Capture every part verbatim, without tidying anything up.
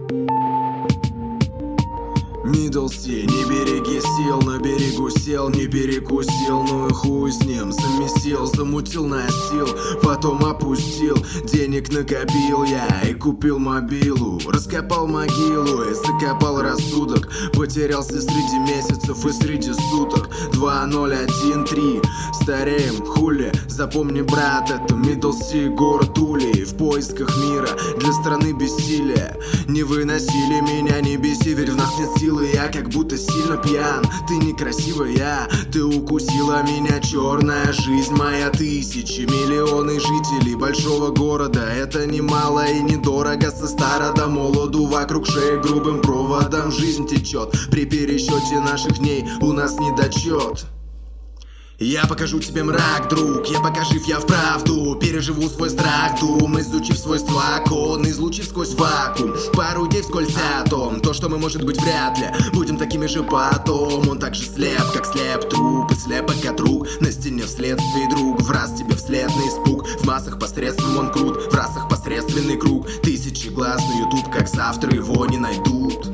Миддлси, не береги сил, на берегу сел, не перекусил, ну и хуй с ним, замесил, замутил, носил, потом опустил, денег накопил я и купил мобилу, раскопал могилу и закопал рассудок, потерялся среди месяцев и среди суток. Два ноль один три, стареем, хули, запомни, брат, это Миддлси, город улей, в поисках мира для страны бессилия. Не выносили меня, не беси, ведь в нас нет силы. Я как будто сильно пьян, ты некрасивая, ты укусила меня, черная жизнь моя. Тысячи, миллионы жителей большого города, это немало и недорого. Со стара до молоду вокруг шеи грубым проводом жизнь течет. При пересчете наших дней у нас недочет. Я покажу тебе мрак, друг, я покажив я вправду, переживу свой страх, дум, изучив свойства окон, излучив сквозь вакуум, пару идей вскользь о том, то, что мы, может быть, вряд ли будем такими же потом. Он так же слеп, как слеп труп, и слепок от рук, на стене вследствие друг, в раз тебе вслед на испуг, в массах посредством он крут, в расах посредственный круг, тысячи глаз на ютуб, как завтра его не найдут.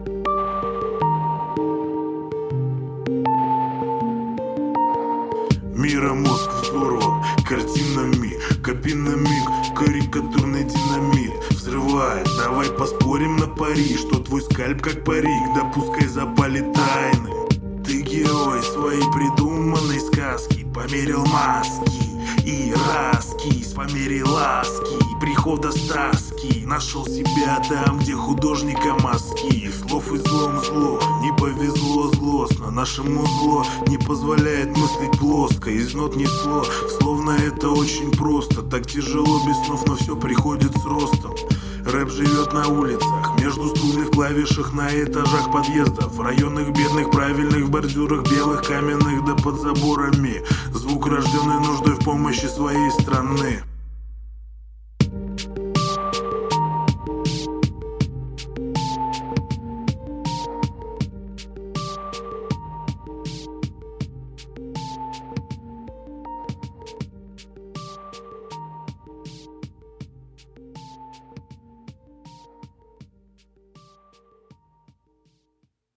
Мира мозг взорван картинами, копи на миг, карикатурный динамит взрывает. Давай поспорим на пари, что твой скальп как парик, да пускай запалит тайны. Ты герой своей придуманной сказки, померил маски и раскис, померил ласки, прихода стаски, нашел себя там, где художника мазки. Слов и злом зло, не повезло злостно, нашему зло не позволяет мыслить плоско. Из нот несло, словно это очень просто, так тяжело без снов, но все приходит с ростом. Рэп живет на улицах, между струнных клавишах, на этажах подъездов, в районах бедных, правильных, в бордюрах белых, каменных, да под заборами. Звук, рожденный нуждой в помощи своей страны.